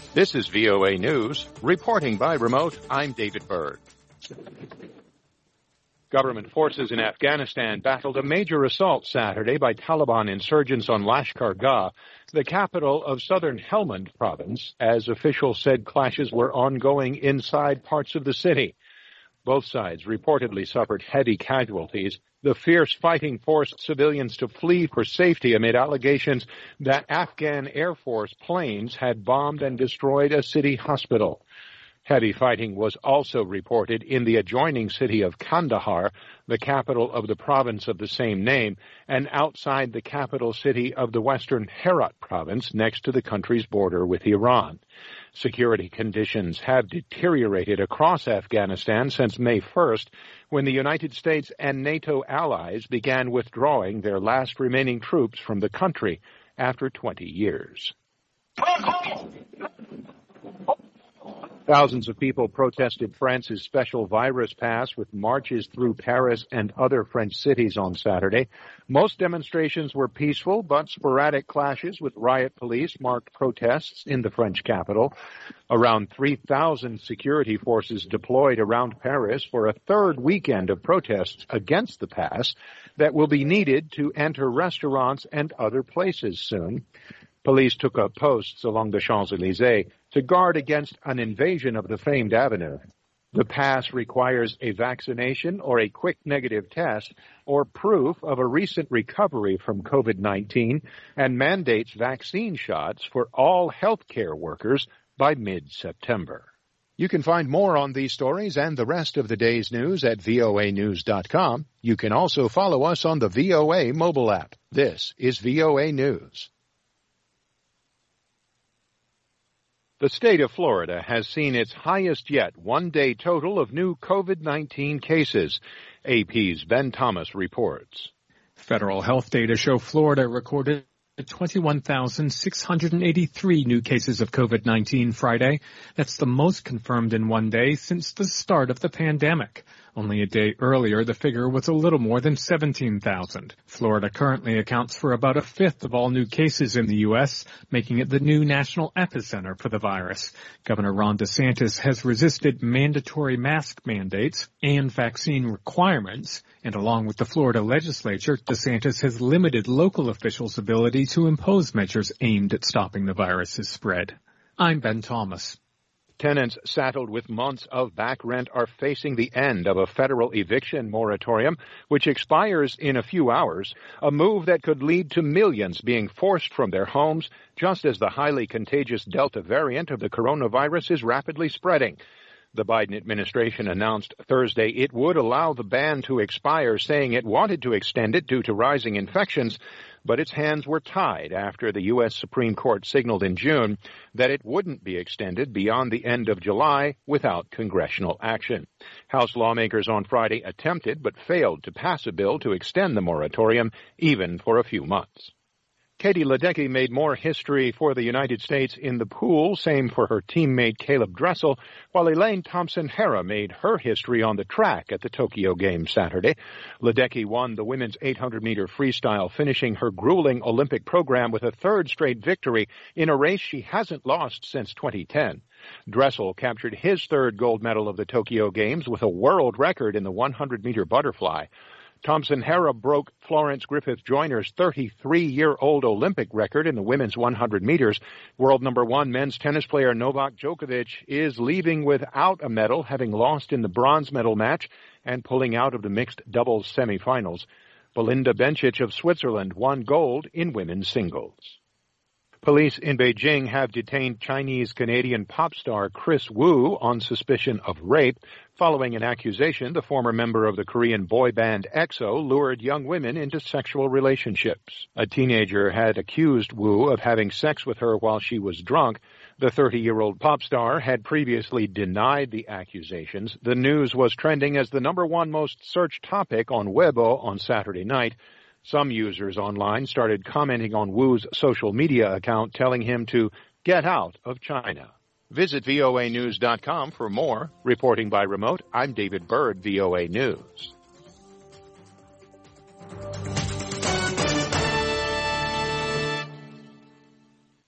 This is VOA News. Reporting by remote, I'm David Byrd. Government forces in Afghanistan battled a major assault Saturday by Taliban insurgents on Lashkar Gah, the capital of southern Helmand province, as officials said clashes were ongoing inside parts of the city. Both sides reportedly suffered heavy casualties. The fierce fighting forced civilians to flee for safety amid allegations that Afghan Air Force planes had bombed and destroyed a city hospital. Heavy fighting was also reported in the adjoining city of Kandahar, the capital of the province of the same name, and outside the capital city of the western Herat province next to the country's border with Iran. Security conditions have deteriorated across Afghanistan since May 1st, when the United States and NATO allies began withdrawing their last remaining troops from the country after 20 years. Thousands of people protested France's special virus pass with marches through Paris and other French cities on Saturday. Most demonstrations were peaceful, but sporadic clashes with riot police marked protests in the French capital. Around 3,000 security forces deployed around Paris for a third weekend of protests against the pass that will be needed to enter restaurants and other places soon. Police took up posts along the Champs-Élysées to guard against an invasion of the famed avenue. The pass requires a vaccination or a quick negative test or proof of a recent recovery from COVID-19 and mandates vaccine shots for all healthcare workers by mid-September. You can find more on these stories and the rest of the day's news at voanews.com. You can also follow us on the VOA mobile app. This is VOA News. The state of Florida has seen its highest yet one-day total of new COVID-19 cases. AP's Ben Thomas reports. Federal health data show Florida recorded 21,683 new cases of COVID-19 Friday. That's the most confirmed in one day since the start of the pandemic. Only a day earlier, the figure was a little more than 17,000. Florida currently accounts for about a fifth of all new cases in the U.S., making it the new national epicenter for the virus. Governor Ron DeSantis has resisted mandatory mask mandates and vaccine requirements, and along with the Florida legislature, DeSantis has limited local officials' ability to impose measures aimed at stopping the virus's spread. I'm Ben Thomas. Tenants saddled with months of back rent are facing the end of a federal eviction moratorium, which expires in a few hours, a move that could lead to millions being forced from their homes, just as the highly contagious Delta variant of the coronavirus is rapidly spreading. The Biden administration announced Thursday it would allow the ban to expire, saying it wanted to extend it due to rising infections, but its hands were tied after the U.S. Supreme Court signaled in June that it wouldn't be extended beyond the end of July without congressional action. House lawmakers on Friday attempted but failed to pass a bill to extend the moratorium even for a few months. Katie Ledecky made more history for the United States in the pool, same for her teammate Caleb Dressel, while Elaine Thompson-Herah made her history on the track at the Tokyo Games Saturday. Ledecky won the women's 800-meter freestyle, finishing her grueling Olympic program with a third straight victory in a race she hasn't lost since 2010. Dressel captured his third gold medal of the Tokyo Games with a world record in the 100-meter butterfly. Thompson-Herah broke Florence Griffith Joyner's 33-year-old Olympic record in the women's 100 meters. World number one men's tennis player Novak Djokovic is leaving without a medal, having lost in the bronze medal match and pulling out of the mixed doubles semifinals. Belinda Bencic of Switzerland won gold in women's singles. Police in Beijing have detained Chinese-Canadian pop star Chris Wu on suspicion of rape. Following an accusation, the former member of the Korean boy band EXO lured young women into sexual relationships. A teenager had accused Wu of having sex with her while she was drunk. The 30-year-old pop star had previously denied the accusations. The news was trending as the number one most searched topic on Weibo on Saturday night. Some users online started commenting on Wu's social media account, telling him to get out of China. Visit voanews.com for more. Reporting by remote, I'm David Byrd, VOA News.